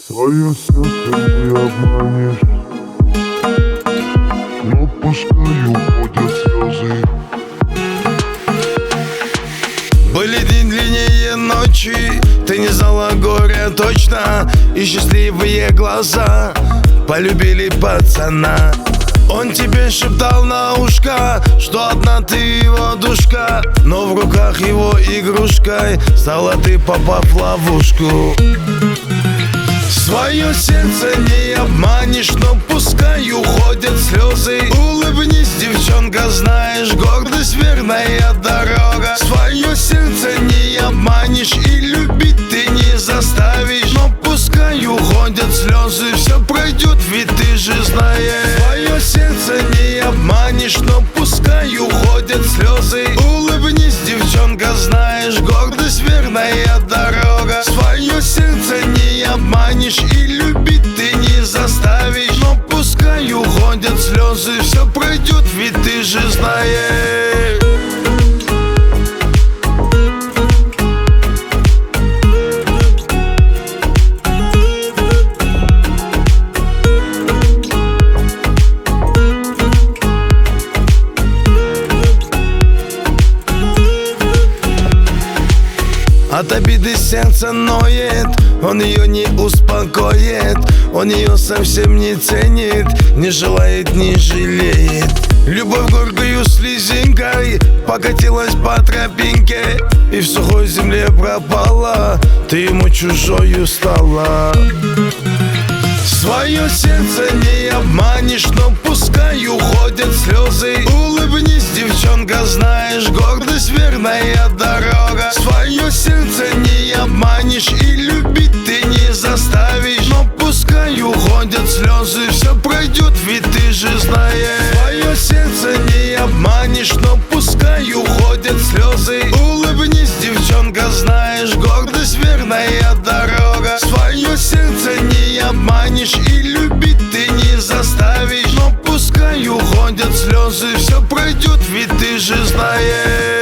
Свое сердце не обманешь, но пускай уходят слезы. Были дни длиннее ночи, ты не знала горя точно, и счастливые глаза полюбили пацана. Он тебе шептал на ушко, что одна ты его душка, но в руках его игрушкой стала ты, попав в ловушку. Свое сердце не обманешь, но пускай уходят слезы. Улыбнись, девчонка, знаешь, гордость верная дорога. Свое сердце не обманешь и любить ты не заставишь, но пускай уходят слезы, все пройдет, ведь ты же знаешь. Свое сердце не обманешь, но пускай уходят слезы. Улыбнись, девчонка, знаешь, гордость верная дорога. Свое сердце не обманешь и любить ты не заставишь, но пускай уходят слезы, все пройдет, ведь ты же знаешь. От обиды сердце ноет, он ее не успокоит, он ее совсем не ценит, не желает, не жалеет. Любовь горькою слезинкой покатилась по тропинке и в сухой земле пропала, ты ему чужою стала. Свое сердце не обманешь, но пускай уходят слезы. Улыбнись, девчонка, знаешь, гордость верная дорога. Свое сердце не обманешь и любить ты не заставишь, но пускай уходят слезы, все пройдет, ведь ты же знаешь. Свое сердце не обманешь, но пускай уходят слезы. Улыбнись, девчонка, знаешь, гордость верная дорога. Свое сердце не обманешь и любить ты не заставишь, но пускай уходят слезы, все пройдет, ведь ты же знаешь.